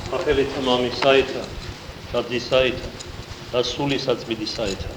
სახელითა მამისაითა და ძისაითა და სულისაწმინდისაითა.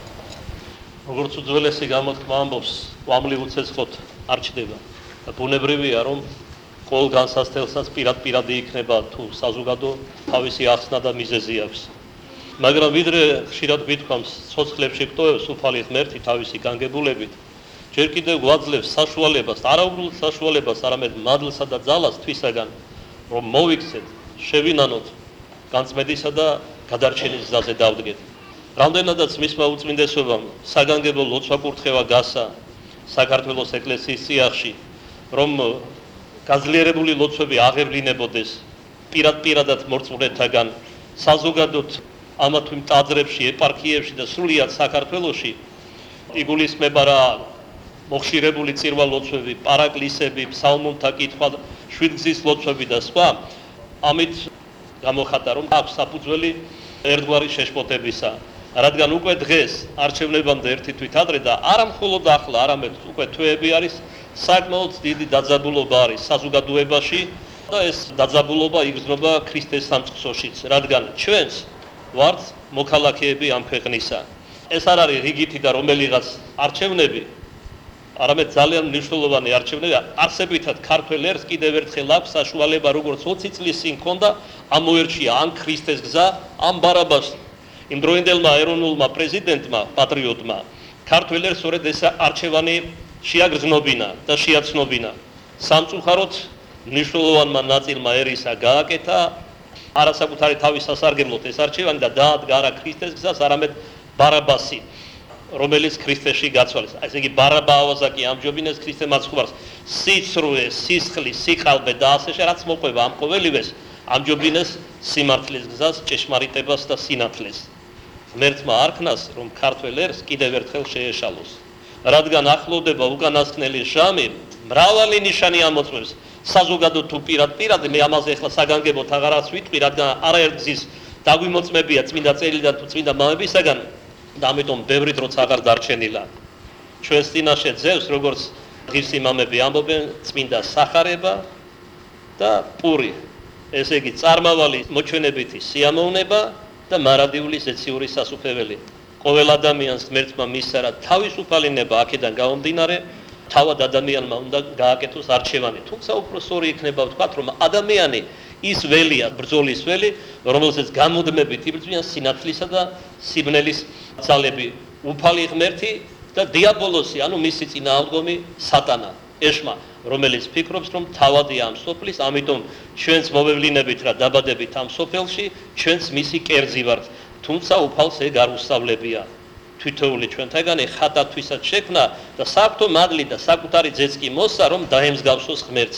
როგორც უძველესი გამოთქმა ამბობს, ყვამლი უცეცხლოდ არ ჩდება და ბუნებრივია, რომ ყოველ განსასწრებელსაც პირად-პირადი იქნება თუ საზოგადო თავისი ახსნა და მიზეზი აქვს. მაგრამ ვიდრე ხშირად გვითქვამს, ცოცხლებში გტოვებს უფალი ღმერთი თავისი განგებულებით, ჯერ კიდევ გვაძლევს საშუალებას, არაუბრალოდ საშუალებას, არამედ მადლსა და ძალას თვისაგან, რომ მოვიქცეთ, შევინანოთ განწმენდისა და გადარჩენის გზაზე დავდგეთ. რამდენადაც მისმა უწმინდესობამ საგანგებო ლოცვა კურთხევა გასა საქართველოს ეკლესიის წიაღში, რომ გაძლიერებული ლოცვები აღევლინებოდეს პირად-პირადად მორწმუნეთაგან, საზოგადოდ ამა თუ იმ ტაძრებში, ეპარქიებში და სრულიად საქართველოში იგულისხმება რა მოხშირებული წირვა ლოცვები, პარაკლისები, ფსალმუნთა კითხვა, შვიდგზის ლოცვები და სხვა. ამით გამოხატა, რომ აქვს საფუძველი ერთგვარი შეშფოთებისა, რადგან უკვე დღეს არჩევნებამდე ერთი თვით ადრე და არა მხოლოდ ახლა, არამედ უკვე თვეები არის, საკმაოდ დიდი დაძაბულობა არის საზოგადოებაში და ეს დაძაბულობა იგრძნობა ქრისტეს სამწყსოშიც, რადგან ჩვენს ვართ მოქალაქეები ამ ქვეყნისა. ეს არ არის რიგითი და რომელიღაც არჩევნები, არამედ ძალიან მნიშვნელოვანი არჩევნები. არსებითად ქართველ ერს კიდევ ერთხელ აქვს საშუალება, როგორც 20 წლის წინ ჰქონდა, ამოერჩია ან ქრისტეს გზა, ან ბარაბას. იმ დროინდელმა ეროვნულმა პრეზიდენტმა, პატრიოტმა, ქართველ ერს სწორედ ეს არჩევანი შეაგრძნობინა და შეაცნობინა. სამწუხაროდ მნიშვნელოვანმა ნაწილმა ერისა გააკეთა არასაკუთარი თავის სასარგებლოდ ეს არჩევანი და დაადგა არა ქრისტეს გზას, არამედ ბარაბასი, რომელიც ქრისტეში გაცვალეს. ესე იგი ბარაბა ავაზაკი ამჯობინეს ქრისტე მაცხოვარს სიცრუე, სისხლი, სიყალბე და ასე რაც მოყვება ამ ყოველივეს ამჯობინეს სიმართლის გზას, ჭეშმარიტებას და სინათლეს. ღმერთმა არქნას, რომ ქართველ ერს კიდევ ერთხელ შეეშალოს. რადგან ახლოვდება უკანასკნელი ჟამი, მრავალი ნიშანი ამოწმებს. საზოგადო თუ პირად-პირად, მე ამაზე ახლა საგანგებოდ აღარაც ვიტყვი, რადგან არაერთგზის დაგვიმოწმებია წმინდა წერილიდან თუ წმინდა მამებისაგან და ამიტომ ბევრი დროც აღარ დარჩენილა. ჩვენს წინაშე ძევს, როგორც ღირსი მამები ამბობენ, წმინდა სახარება და პური. ესე იგი წარმავალი მოჩვენებითი სიამოვნება და მარადიული ზეციური სასუფეველი. ყოველ ადამიანს ღმერთმა მისცა რა თავისუფალინება აქედან გამომდინარე, თავად ადამიანმა უნდა გააკეთოს არჩევანი. თუმცა უფრო სწორი იქნება ვთქვათ, რომ ადამიანი ის ველია, ბრძოლის ველი, რომელზეც გამუდმებით იბრძვიან სინათლისა და სიბნელის ძალები, უფალი ღმერთი და დიაბოლოსი, ანუ მისი წინააღმდეგი სატანა, ეშმა, რომელიც ფიქრობს, რომ თავადია ამ სოფლის, ამიტომ ჩვენც მოვევლინებით რა დაბადებით ამ სოფელში, ჩვენც მისი კერძი ვართ. თუმცა უფალს ეგ არ უსწავლებია. თვითოული ჩვენთაგანი ხატათვისაც შექმნა და საფრთხო მადლი და საკუთარი ძეც კი მოსცა, რომ დაემსგავსოს ღმერთს.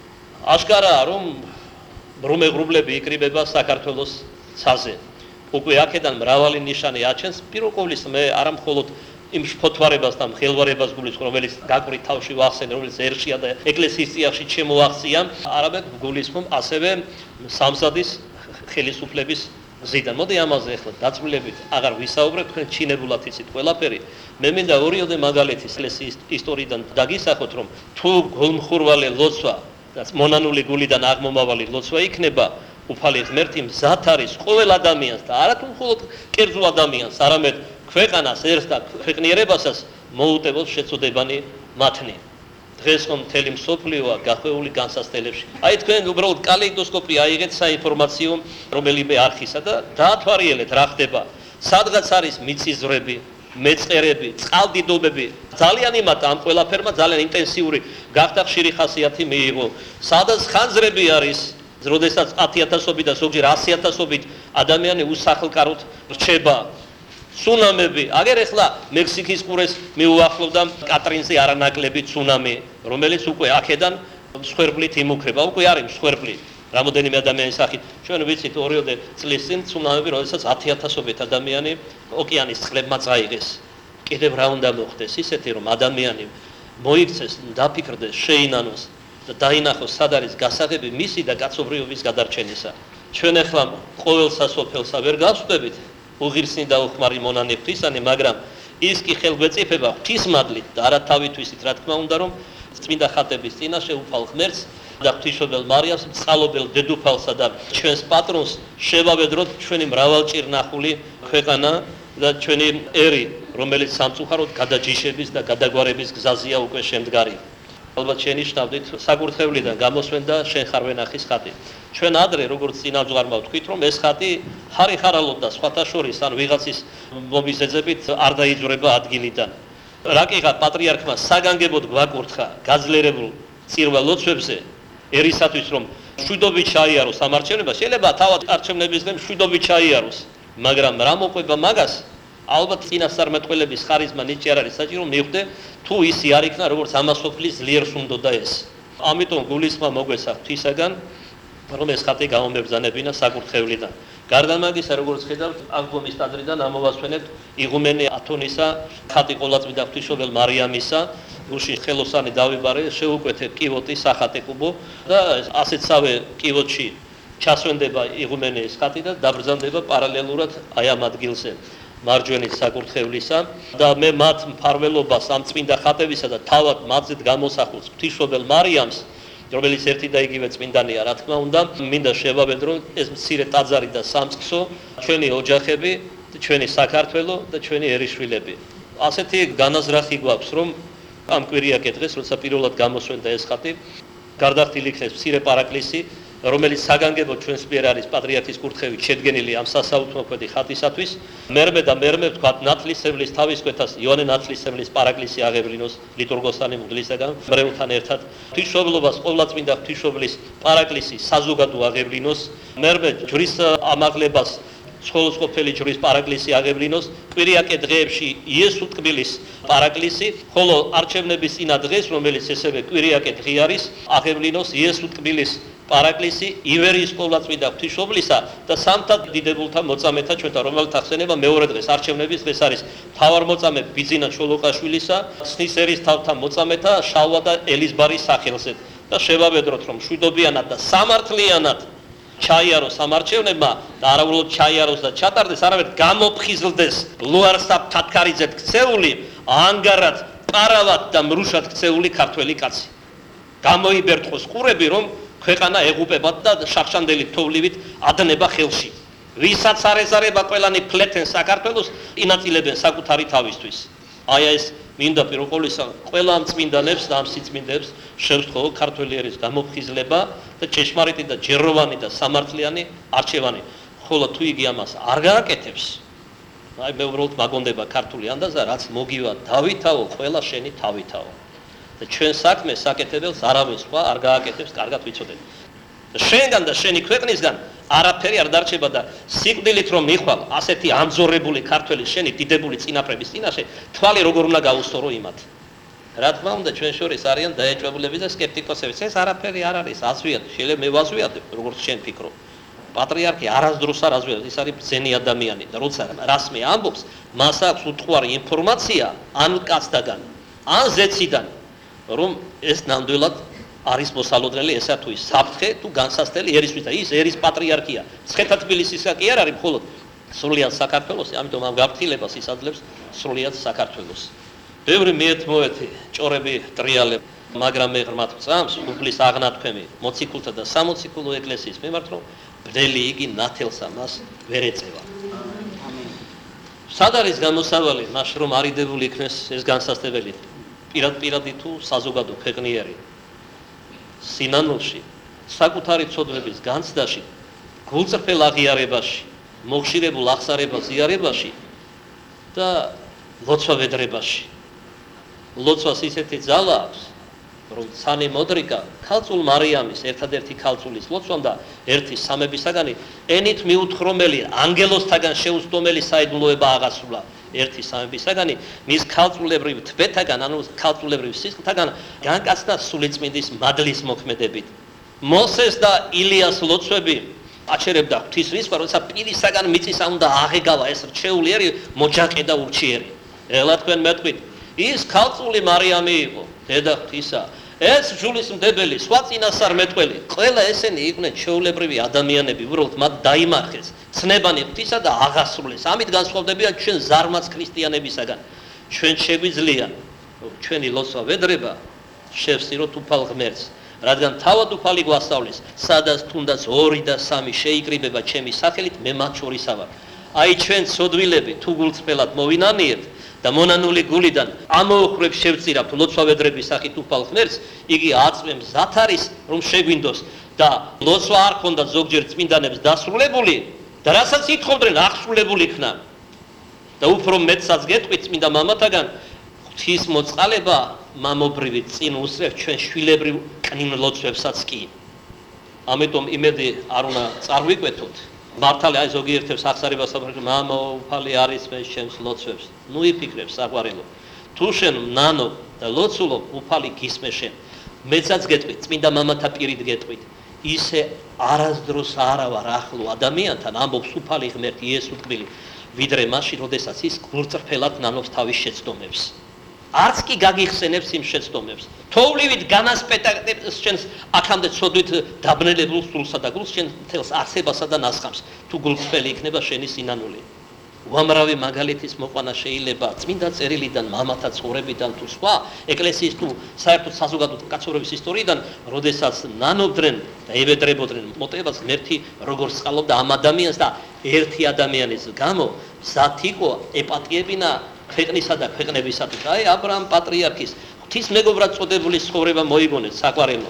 აშკარაა, რომ ბრუმეღრუბლები იკრიბება საქართველოს ცაზე. უკვე აქედან მრავალი ნიშანი აჩენს, პირველ ყოვლისა მე არა მხოლოდ იმ შფოთვარებას და მხელვარებას გულისხმობ, რომელიც გაკვრის თავში ვახსენე, რომელიც ერშია და ეკლესიის წიაღში შემოაღწია, არამედ გულისხმობ ასევე სამზადის ხელისუფლების ზიდან. მოდი ამაზე ახლა დაწვრილებით აღარ ვისაუბრებ, თქვენ ჩინებულად იცით ყველაფერი. მე მინდა ორიოდე მაგალითი ეკლესიის ისტორიიდან დაგისახოთ, რომ თუ გულმხურვალე ლოცვა და მონანული გულიდან აღმომავალი ლოცვა იქნება, უფალი ღმერთი მზად არის ყოველ ადამიანს და არა თუ მხოლოდ კერძო ადამიანს, არამედ ქვეყანას ერს და ქვეყნიერებასაც მოუტევოს შეწოდებანი მათნი. დღეს რომ მთელი მსოფლიოა გახვეული განსასწრებში. აი თქვენ უბრალოდ კალეიდოსკოპი აიღეთ საინფორმაციო რომელიმე არხისა და დაათვალიერეთ რა ხდება. სადღაც არის მიწისძვრები, მეწყერები, წყალდიდობები. ძალიან იმათ ამ ყველაფერმა ძალიან ინტენსიური გახდა ხშირი ხასიათი მიიღო. სადაც ხანძრები არის, როდესაც 10,000-ობით და ზოგჯერ 100,000-ობით ადამიანი უსახლკაროდ რჩება. ცუნამები, აგერ ახლა მექსიკის ყურეს მიუახლოვდა კატრინზე არანაკლები ცუნამი, რომელიც უკვე აქედან მსხვერპლით იმუქრება, უკვე არის მსხვერპლი რამოდენიმე ადამიანის სახით. ჩვენ ვიცით ორიოდე წლის წინ ცუნამები, როდესაც 10,000-ობით ადამიანი ოკეანის წყლებმა წაიღეს. კიდევ რა უნდა მოხდეს? ისეთი რომ ადამიანი მოიქცეს, დაფიქრდეს, შეინანოს და დაინახოს სად არის გასაღები მისი და კაცობრიობის გადარჩენისა. ჩვენ ახლა ყოველ სასოფელსა ვერ გავსვდებით უღირსნი და უხმარი მონანი ღვთისანი, მაგრამ ის კი ხელგვეწიფება ღვთისმადლით და არა თავითვისით, რა თქმა უნდა, რომ წმინდა ხატების წინაშე უფალ ღმერთს და ღვთისმშობელ მარიამს, მწყალობელ დედოფალსა და ჩვენს პატრონს შევავედროთ ჩვენი მრავალჭირნახული ქვეყანა და ჩვენი ერი, რომელიც სამწუხაროდ გადაჯიშების და გადაგვარების გზაზეა უკვე შემდგარი. ალბათ შენიშნავდით საკურთხევლიდან გამოსვენ და შენ ხარ ვენახის ხატი. ჩვენ ადრე როგორც წინამძღვარმა ვთქვით, რომ ეს ხატი ხარიხარალოდ და სხვათა შორის ან ვიღაცის მომიზეძებით არ დაიძვრება ადგილიდან. რაკიღა პატრიარქმა საგანგებოდ გვაკურთხა გაძლიერებულ წირვა ლოცვებზე ერისათვის რომ მშვიდობით ჩაიაროს ამ არჩევნება, შეიძლება თავად არჩევნების დღე მშვიდობით ჩაიაროს, მაგრამ რა მოყვება მაგას? ალბათ წინასწარმეტყველების ხარიზმა ნიჭი არ არის საჭირო მივხვდე თუ ისი არ იქნა როგორც ამას ოფლის ძლიერს უნდოდა ეს. ამიტომ გულისხმა მოგვესა ღვთისაგან რომ ეს ხატი გამომებრძანებინა საკურთხევლიდან. გარდა მაგისა, როგორც ხედავთ, აღდგომის ტაძრიდან ამოვასვენებთ იღუმენი ათონისა ხატი ყოლაწმინდა ღვთისმშობელ მარიამისა, გულში ხელოსანი დავიბარე, შეუკვეთე კივოტი სახატი კუბო და ასეთსავე კივოტში ჩასვენდება იღუმენის ხატი და დაბრძანდება პარალელურად აი ამ ადგილზე. მარჯვენის საკურთხევლისა და მე მათ მფარველობას ამ წმინდა ხატებისა და თავად მათზე გამოსახულს ღვთისმშობელ მარიამს, რომელიც ერთი და იგივე წმინდანია, რა თქმა უნდა, მინდა შევავედრო ეს მცირე ტაძარი და სამწყსო, ჩვენი ოჯახები, ჩვენი საქართველო და ჩვენი ერისშვილები. ასეთი განაზრახი გვაქვს, რომ ამ კვირიაკე დღეს, როცა პირველად გამოსვენდა ეს ხატი, გარდახდილი იქნეს მცირე პარაკლისი, რომელიც საგანგებოდ ჩვენს მიერ არის პატრიარქის კურთხევით შედგენილი ამ სასაუთმოქმედი ხატისათვის. მერმე და მერმე ვთქვათ ნათლისმცემლის თავისკვეთას იოანე ნათლისმცემლის პარაკლისი აღევლინოს ლიტურგოსანი მღვდლისაგან მრევლთან ერთად. ღვთისმშობლობას ყოვლადწმინდა ღვთისმშობლის პარაკლისი საზოგადო აღევლინოს. მერმე ჯვრის ამაღლებას სხოლოსყოფელი ჯვრის პარაკლისი აღევლინოს. კვირიაკე დღეებში იესო ტკბილის პარაკლისი, ხოლო არჩევნების წინა დღეს, რომელიც ესევე კვირიაკე დღე არის, აღევლინოს იესო ტკბილის პარაკლისი ივერიის ყოვლადწმინდა ღვთისმშობლისა და სამთა დიდებულთა მოწამეთა ჩვენთა რომელთა ხსენება მეორე დღეს არჩევნების დღეს არის მთავარმოწამე ბიძინა ჩოლოყაშვილისა, ქსნის ერის თავთა მოწამეთა შალვა და ელიზბარის სახელზე და შევავედროთ რომ მშვიდობიანად და სამართლიანად ჩაიაროს ამ არჩევნებმა და არაუბრალოდ ჩაიაროს და ჩატარდეს, არამედ გამოფხიზლდეს ლუარსაბ თათქარიძედ ქცეული, ანგარად, პარავად და მრუშად ქცეული ქართველი კაცი. გამოიბერტყოს ყურები, რომ ქვეყანა ეღუპებათ და შახშანდელი თოვლივით ადნება ხელში. ვისაც არ ეზარება ყველანი ფლეთენ საქართველოს, ინაწილებენ საკუთარი თავისთვის. აი ეს მინდა პირველ ყოვლისა ყველა ამ წმინდანებს და ამ სიწმინდეებს შევსთხოვო ქართველი ერის გამოფხიზლება და ჭეშმარიტი და ჯეროვანი და სამართლიანი არჩევანი. ხოლო თუ იგი ამას არ გააკეთებს, აი მე უბრალოდ მაგონდება ქართული ანდაზა, რაც მოგივა დავითაო, ყველა შენი თავითაო. და ჩვენ საქმეს საკეთებელს არავინ სხვა არ გააკეთებს, კარგად ვიცოდეთ. შენგან და შენი ქვეყნისგან არაფერი არ დარჩება და სიკვდილით რომ მიხვალ ასეთი ამზორებული ქართველი შენი დიდებული წინაპრების წინაშე, თვალი როგორ უნდა გაუსწორო იმათ. რა თქმა უნდა, ჩვენ შორის არიან დაეჭვებულები და სკეპტიკოსები. ეს არაფერი არ არის, აზვიათ, შეიძლება მე ვაზვიათ, როგორც შენ ფიქრობ. პატრიარქი არასდროს არ აზვიათ, ის არის ბრძენი ადამიანი და როცა რასმე ამბობს, მას აქვს უთხვარი ინფორმაცია ან კაცდაგან, ან ზეციდან, რომ ეს ნამდვილად არის მოსალოდნელი ესა თუ ის საფრთხე თუ განსასწრელი ერისთვის და ის ერის პატრიარქია. ცხეთა თბილისისა კი არ არის მხოლოდ სრულიად საქართველოს, ამიტომ ამ გაფრთხილებას ისაძლებს სრულიად საქართველოს. ბევრი მიეთმოეთი ჭორები ტრიალებ, მაგრამ მე ღრმად ვწამს უფლის აღნათქვემი მოციქულთა და სამოციქულო ეკლესიის მიმართ, რომ ბრძელი იგი ნათელსა მას ვერ ეწევა. სად არის გამოსავალი მას რომ არიდებული იქნეს ეს განსასწრებელი პირადი თუ საზოგადო ქვეყნიერი სინანულში, საკუთარი ცოდვების განცდაში, გულწრფელ აღიარებაში, მოგშირებულ აღსარებას იზიარებაში და ლოცვა-ვედრებაში. ლოცვას ისეთი ძალა აქვს, რომ ცანი მოდრიკა ქალწულ მარიამის ერთადერთი ქალწულის ლოცვამ და ერთი სამებისაგანი ენით მიუთხრომელი ანგელოსთაგან შეუცდომელი საიდუმლოება აღასრულა. ერთი სამებისაგანი მის ქალწულებრივ თბეთაგან, ანუ ქალწულებრივ სისხლთაგან განკაცდა სულიწმინდის მადლის მოქმედებით. მოსეს და ილიას ლოცვები აჩერებდა ღვთისმისმა, როცა პირისაგან მიწისა უნდა აღეგავა ეს რჩეული ერი მოჯაყე და ურჩიერი. ელა თქვენ მეტყვით, ის ქალწული მარიამი იყო, დედა ღვთისა. ეს ჯულისმდებელი, სხვა წინასწარმეტყველი, ყველა ესენი იყვნენ ჩვეულებრივი ადამიანები, უბრალოდ მათ დაიმარხეს ცნებანი ღვთისა და აღასრულეს. ამით განსხვავდებიან ჩვენ ზარმაც ქრისტიანებისაგან. ჩვენ შეგვიძლია ჩვენი ლოცვა-ვედრება შევსწიროთ უფალ ღმერთს, რადგან თავად უფალი გვასწავლის, სადაც თუნდაც 2 და 3 შეიკრიბება ჩემი სახელით, მე მათ შორისა ვარ. აი ჩვენ ცოდვილები თუ გულწრფელად მოვინანიებთ და მონანული გულიდან ამოუხრებ შევწირავთ ლოცვა-ვედრების სახით უფალ ღმერთს, იგი აწმე მზად არის, რომ შეგვინდოს და ლოცვა არ ქონდა ზოგჯერ წმინდანებს დასრულებული და რასაც ითხოვდნენ აღსრულებული იქნა. და უფრო მეტსაც გეტყვით წმინდა მამათაგან, ღვთის მოწყალება მამობრივი წინ უსწრებს ჩვენ შვილებრივ კნინ ლოცვებსაც კი. ამიტომ იმედი არ უნდა წარვიკვეთოთ. მართალი აი ზოგიერთებს აღსარებას აფრთხილებს, მამა უფალი არის მე ჩემს ლოცვებს. ნუ იფიქრებს საყვარელო. თუ შენ ნანო და ლოცულობ, უფალი გისმე შენ. მეცაც გეტყვით, წმინდა მამათა პირით გეტყვით. ისე არასდროს არა ვარ ახლო ადამიანთან, ამბობს უფალი ღმერთი იესო თბილი, ვიდრე მაშინ, როდესაც ის გულწრფელად ნანობს თავის შეცდომებს. არც კი გაგიხსენებს იმ შეცდომებს. თოვლივით განასპეტაკებს შენს აქამდე ცოდვით დაბნელებულ სულსა და გულს შენ მთელს არსებასა და ნასხამს, თუ გულწრფელი იქნება შენი სინანული. უამრავი მაგალითის მოყვანა შეიძლება წმინდა წერილიდან, მამათა ცხოვრებიდან თუ სხვა, ეკლესიის თუ საერთოდ საზოგადო კაცობრიობის ისტორიიდან, როდესაც ნანობდნენ და ევედრებოდნენ მოტივებას ღმერთი როგორც წყალობდა ამ ადამიანს და ერთი ადამიანის გამო მზად იყო ეპატიებინა ქვეყნისა და ქვეყნებისათვის. აი აბრაამ პატრიარქის ღვთის მეგობრად წოდებული ცხოვრება მოიგონეთ საყვარელო.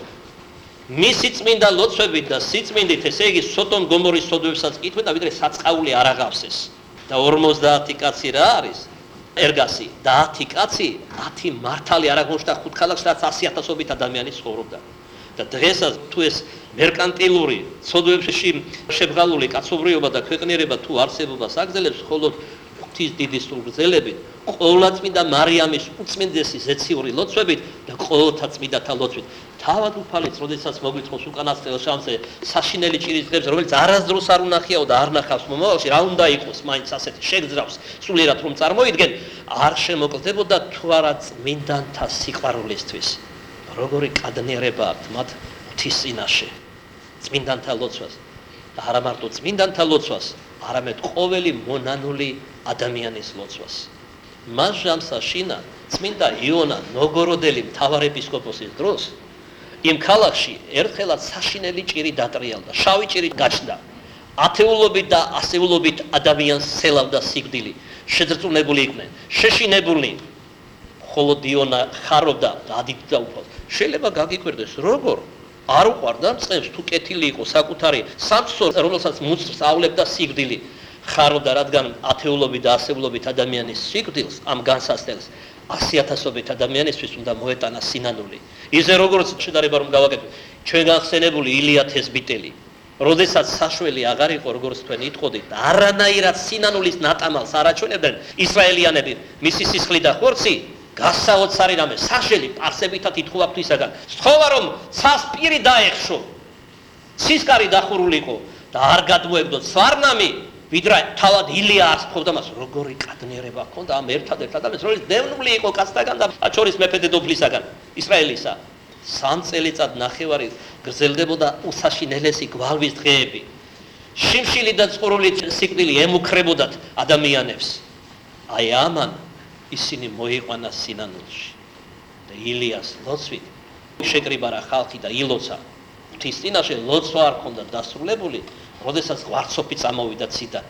მისი წმინდა ლოცვებით და სიწმინდით, ესე იგი სოდომ გომორის სოდვებსაც კითხვენ და ვიდრე საწყაული არ აღავსეს. და 50 კაცი რა არის? ერგასი და 10 კაცი, 10 მართალი არ აღნიშნა 5 ქალაქს, რაც 100,000-ობით ადამიანი ცხოვრობდა. და დღესაც თუ ეს მერკანტილური სოდვებში შებრალული კაცობრიობა და ქვეყნიერება თუ არსებობას აგრძელებს, ხოლო ღვთის დიდი სულგრძელებით, ყოვლადწმინდა მარიამის უწმინდესი ზეციური ლოცვებით და ყოველთა წმინდათა ლოცვით. თავად უფალიც, როდესაც მოგვითხოვს უკანასკნელ შანსზე საშინელი ჭირის დღეებს, რომელიც არასდროს არ უნახიაო და არ ნახავს მომავალში, რა უნდა იყოს მაინც ასეთი შეგძრავს სულიერად რომ წარმოიდგენ, არ შემოკლდებოდა თუ არა წმინდანთა სიყვარულისთვის. როგორი კადნიერება აქვთ მათ ღვთის წინაშე, წმინდანთა ლოცვას და არა მარტო წმინდანთა ლოცვას, არამედ ყოველი მონანული ადამიანის ლოცვას. მას ჟამსაშინა წმინდა იონა ნოგოროდელი მთავარეპისკოპოსის დროს იმ ქალაქში ერთხელაც საშინელი ჭირი დატრიალდა, შავი ჭირი გაჩნდა. ათეულობით და ასეულობით ადამიანს სელავდა სიკვდილი, შეძრწუნებული იყვნენ, შეშინებულნი. ხოლო იონა ხარობდა და ადიდდა უფალს. შეიძლება გაგიკვირდეს, როგორ არ უყვარდა მწყემს თუ კეთილი იყო საკუთარი სამწსო, რომელსაც მუცრს ავლებდა სიკვდილი. ხარობდა, რადგან ათეულობით და ასეულობით ადამიანის სიკვდილს, ამ განსასწრებს 100,000-ობით ადამიანისთვის უნდა მოეტანა სინანული. ისე როგორც შედარება რომ გავაკეთოთ, ჩვენ გახსენებული ილია თესბიტელი, როდესაც საშველი აღარ იყო, როგორც თქვენ იტყოდით, არანაირად სინანულის ნატამალს არ აჩვენებდნენ ისრაელიანები, მისი სისხლი და ხორცი გასაოცარი რამე, საშელი პარსებითად ითხოვა ღვთისაგან. სთხოვა რომ ცას პირი დაეხშო, სისკარი დახურული იყო და არ გადმოეგდოთ სვარნამი, ვიდრე თავად ილია არ სთხოვდა მას. როგორი კადნიერება ჰქონდა ამ ერთადერთ ადამიანს, რომელიც დევნული იყო კაცთაგან და აჩორის მეფე დედოფლისაგან, ისრაელისა. 3 წელიწად ნახევარი გრძელდებოდა უსაშინელესი გვალვის დღეები. შიმშილი და წყურული სიკვდილი ემუქრებოდათ ადამიანებს. აი ამან ისინი მოიყვანა სინანულში და ილიას ლოცვით შეკრიბა რა ხალხი და ილოცა. ღვთის წინაშე ლოცვა არ ქონდა დასრულებული, როდესაც ღვარცოფი წამოვიდა ციდან.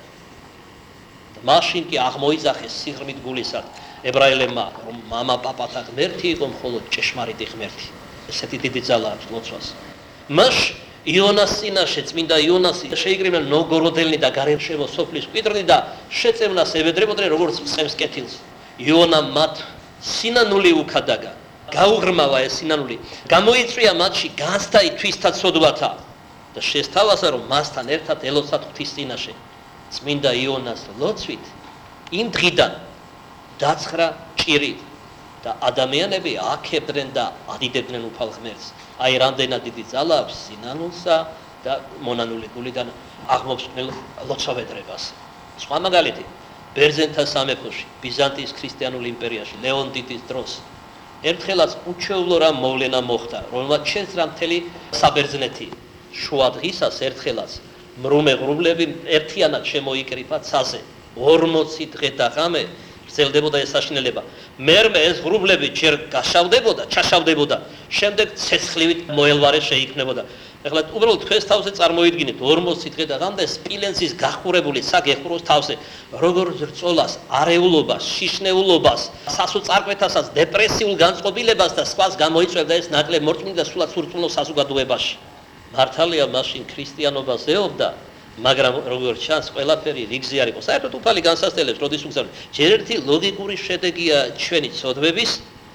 და მაშინ კი აღმოიძახეს სიღრმით გულისად ებრაელებმა, რომ მამა პაპათა ღმერთი იყო, მხოლოდ ჭეშმარიტი ღმერთი. ესეთი დიდი ძალა აქვს ლოცვას. მას იონას წინაშე, წმინდა იონას შეიკრიბნენ ნოგოროდელნი და გარემშემო სოფლის მკვიდრნი და შეწევნას ევედრებოდნენ როგორც მწყემს კეთილს. იონა მათ სინანული უკადაგა, გაუღრმავა ეს სინანული, გამოიწვია მათში განცდა თვისთა ცოდვათა და შესთავაზა რომ მასთან ერთად ელოცათ ღვთის წინაშე. წმინდა იონას ლოცვით იმ დღიდან დაცხრა ჭირი და ადამიანები აქებდნენ და ადიდებდნენ უფალ ღმერთს. აი რამდენად დიდი ძალა აქვს სინანულსა და მონანული გულიდან აღმოფსკნელ ლოცვა-ვედრებას. სხვა მაგალითი, ბერძენთა სამეფოში, ბიზანტიის ქრისტიანულ იმპერიაში, ლეონ დიდის დროს ერთხელაც უჩვეულო რა მოვლენა მოხდა, რომელმაც შეძრა მთელი საბერძნეთი. შუა დღისას ერთხელაც მრუმე ღრუბლები ერთიანად შემოიკრიფა ცაზე. 40 დღე და ღამე გრძელდებოდა ეს საშინელება. მერმე ეს ღრუბლები ჯერ გაშავდებოდა, ჩაშავდებოდა, შემდეგ ცეცხლივით მოელვარე შეიქმნებოდა. ეხლა უბრალოდ თქვენს თავზე წარმოიდგინეთ 40 დღე და ღამე სპილენძის გახურებული საგეხუროს თავზე როგორ ზრწოლას, არეულობას, შიშნეულობას, სასოწარკვეთასაც, დეპრესიულ განწყობილებას და სხვას გამოიწვევდა ეს ნაკლებ მორწმუნე და სულად სურწმუნო საზოგადოებაში. მართალია მაშინ ქრისტიანობა ზეობდა, მაგრამ როგორც ჩანს, ყველაფერი რიგზე არ იყო. საერთოდ უფალი განსასწრებს, როდის უგზავნით. ჯერ ერთი ლოგიკური შედეგია ჩვენი ცოდვების,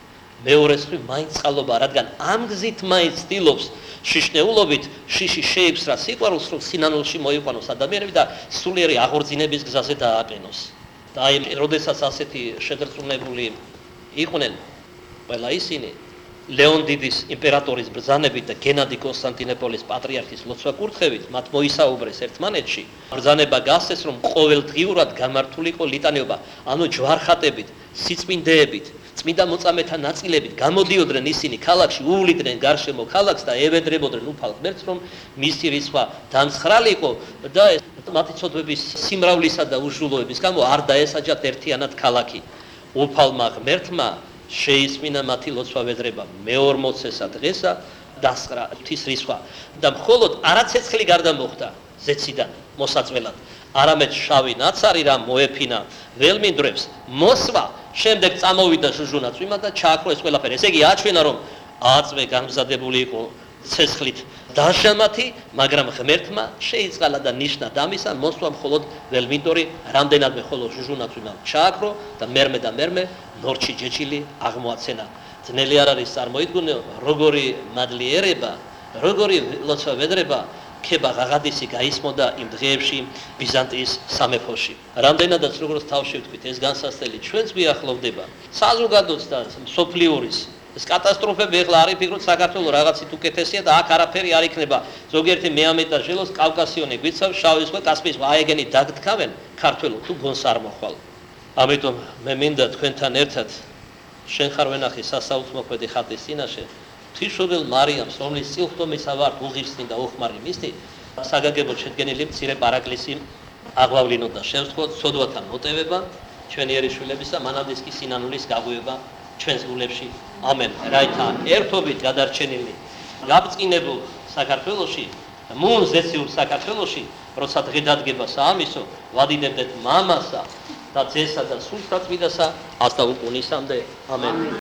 მეორეს მხრივ მაინც წყალობა, რადგან ამ გზით მაინც ცდილობს შიშნეულობით შიში შეიქვსრა სიყვარულს, რომ სინანულში მოიყვანოს ადამიანები და სულიერი აღორძინების გზაზე დააყენოს. და აი, როდესაც ასეთი შეგრძნებული იყვნენ ყველა ისინი, ლეონ დიდის იმპერატორის ბრძანებით და გენადი კონსტანტინოპოლის პატრიარქის ლოცვა კურთხევით მათ მოისაუბრეს ერთმანეთში. ბრძანება გასცეს, რომ ყოველდღიურად გამართული იყო ლიტანიობა, ანუ ჯვარხატებით, სიწმინდეებით, წმინდა მოწამეთა ნაწილებით გამოდიოდნენ ისინი ქალაქში, უვლიდნენ გარშემო ქალაქს და ევედრებოდნენ უფალ ღმერთს, რომ მისი რისხვა დამცხრალიყო და მათი ცოდვების სიმრავლისა და უჟულოების გამო არ დაესაჯათ ერთიანად ქალაქი. უფალმა ღმერთმა შეისმინა მათი ლოცვა ვედრება მე-40 დღესა დასხრა ღვთის რისხვა და მხოლოდ არაცეცხლი გარდა მოხდა ზეციდან მოსაწველად, არამედ შავი ნაცარი რა მოეფინა ველმინდვრებს მოსვა, შემდეგ წამოვიდა ჟუჟუნა წვიმა და ჩააქრო ეს ყველაფერი. ესე იგი აჩვენა, რომ აწვე გამზადებული იყო ცეცხლით დაჟამათი, მაგრამ ღმერთმა შეიწყალა და ნიშნა დამისა მოსვა მხოლოდ ველმინდორი, რამდენადმე ხოლო ჟუჟუნა წვიმა ჩააქრო და მერმე ნორჩი ჯეჭილი აღმოაცენა. ძნელი არ არის წარმოიდგინო, როგორი მადლიერება, როგორი ლოცვა ვედრება ქება ღაღადისი გაისმოდა იმ დღეებში ბიზანტიის სამეფოში. რამდენადაც როგორც თავში ვთქვით, ეს განსასწრელი ჩვენს მიახლოვდება. საზოგადოც და სოფლიურის ეს კატასტროფები ეხლა არ იფიქროთ, საქართველოს რაღაცით უკეთესია და აქ არაფერი არ იქნება. ზოგიერთი მეამეტა ჟელოს კავკასიონი გვიცავს, შავი ზღვა, კასპიის ზღვა, აი ეგენი დაგთქავენ ქართველო თუ გონს არ მოხვალ. ამიტომ მე მინდა თქვენთან ერთად შენ ხარ ვენახი სასაუცმოქმედი ხატის წინაშე ღვთისმშობელ მარიამს, რომლის წილხდომისა ვართ უღირსნი და უხმარი მისთი, საგაგებოდ შედგენილი მცირე პარაკლისი აღვავლინოთ და შევსწროთ ცოდვათა მოტევება ჩვენი ერისშვილებისა, მანავდის კი სინანულის გაღვივება ჩვენს გულებში. ამენ. რაითა ერთობით გადარჩენილი გაბწყინებულ საქართველოში, მუნზეციურ საქართველოში, როცა დღე დადგება საამისო, ვადიდებდეთ მამასა და ძესა და სულთა წმინდასა, ასდაუკუნისამდე. ამენ.